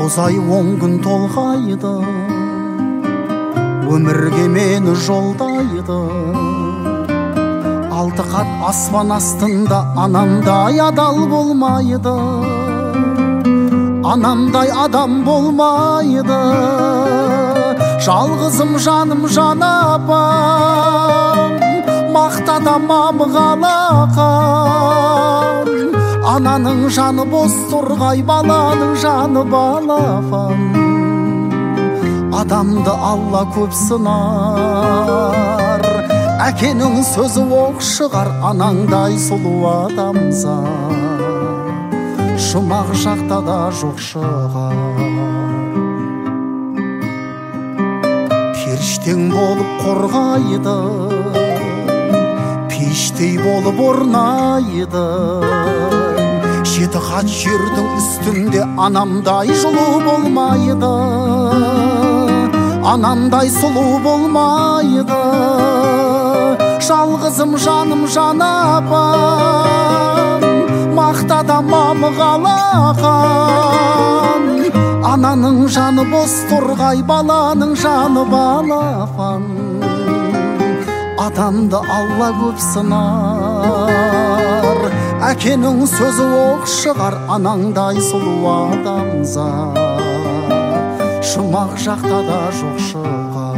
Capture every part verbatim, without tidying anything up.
тозай он күн толғайды, өмірге мені жолдайды. Алты қат аспан астында анамдай адал болмайды, анамдай адам болмайды. Жалғызым жаным жан апам, мақтада мамығалақан. Ананың жаны бос тұрғай, баланың жаны балапан. Адамды Алла көп сынар, әкенің сөзі оқ шығар. Анаңдай сұлу адамзат жұмақ жақта да жоқ шығар. Періштең болып қорғайды, пештей болып орнайды. Жеті қат жердің үстінде анамдай жылу болмайды, анамдай сұлу болмайды. Жалғызым жаным жан апам, мақтада мамығалақан. Ананың жаны бос тұрғай, баланың жаны балапан. Адамды Алла көп сынар, әкенің сөзі оқ шығар. Анаңдай сұлу адамзат жұмақ жақта да жоқ шығар.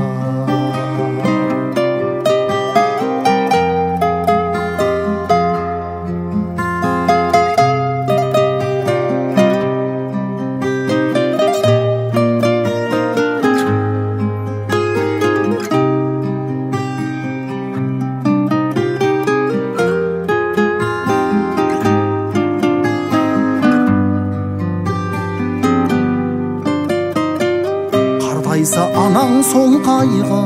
Анаң сол қайғы,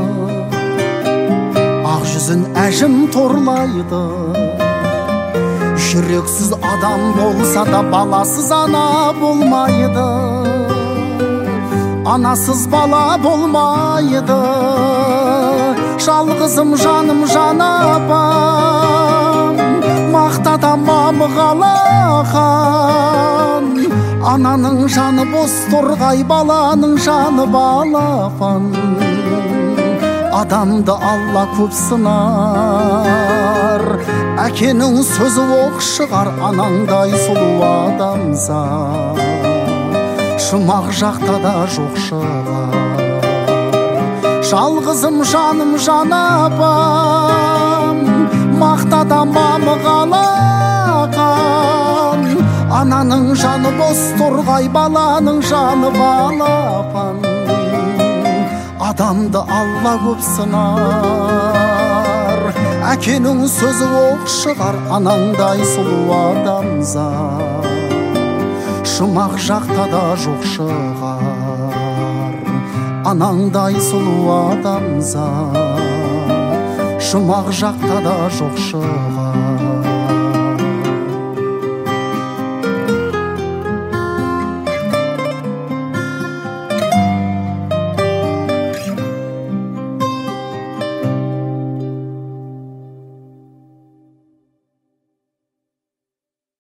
ақ жүзін әжім торлайды. Жүрексіз адам болса да баласыз ана болмайды, анасыз бала болмайды. Жалғызым жаным жан апам, мақтада мамығалақан. Ананың жаны бос тұрғай, баланың жаны балапан. Адамды Алла көп сынар, әкенің сөзі оқ шығар. Анаңдай сұлу адамзат жұмақ жақта да жоқ шығар. Жалғызым жаным жан апам, мақтада мамығалақан. Ананың жаны бос тұрғай, баланың жаны балапан. Адамды Алла көп сынар, әкенің сөзі оқ шығар. Анаңдай сұлу адамзат жұмақ жақта да жоқ шығар. Анаңдай сұлу адамзат жұмақ жақта да жоқ шығар.